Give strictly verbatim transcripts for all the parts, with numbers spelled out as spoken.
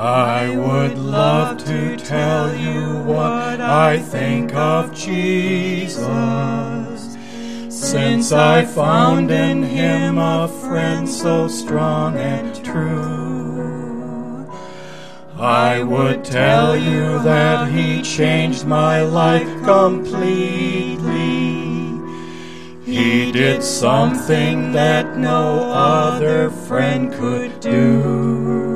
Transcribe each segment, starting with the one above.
I would love to tell you what I think of Jesus, since I found in him a friend so strong and true. I would tell you that he changed my life completely. He did something that no other friend could do.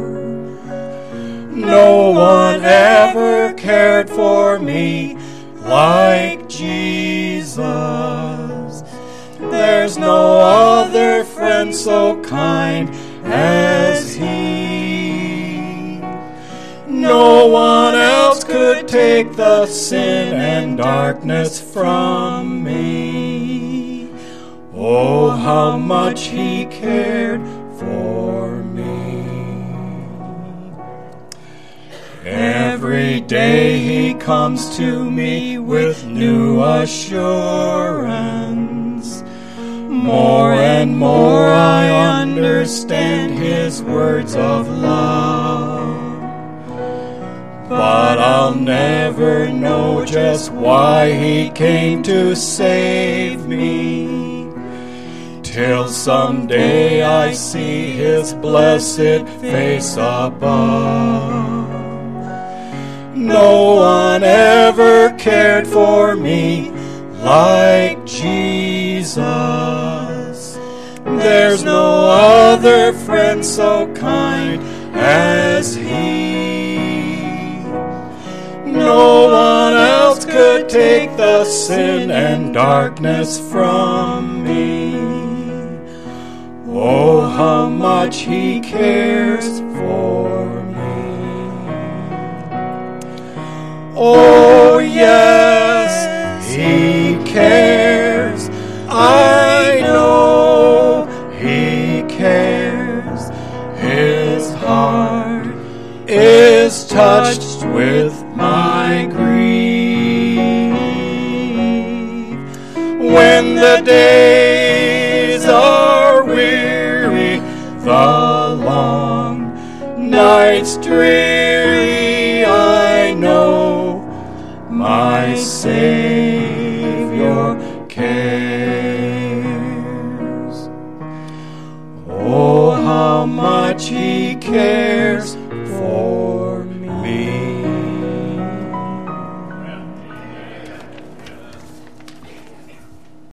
No one ever cared for me like Jesus. There's no other friend so kind as he. No one else could take the sin and darkness from me. Oh, how much he cared for me. Every day he comes to me with new assurance. More and more I understand his words of love. But I'll never know just why he came to save me, till someday I see his blessed face above. No one ever cared for me like Jesus. There's no other friend so kind as he. No one else could take the sin and darkness from me. Oh, how much he cares for me. Oh, yes, he cares. I know he cares. His heart is touched with my grief. When the days are weary, the long nights dreary, I know my Savior cares. Oh, how much he cares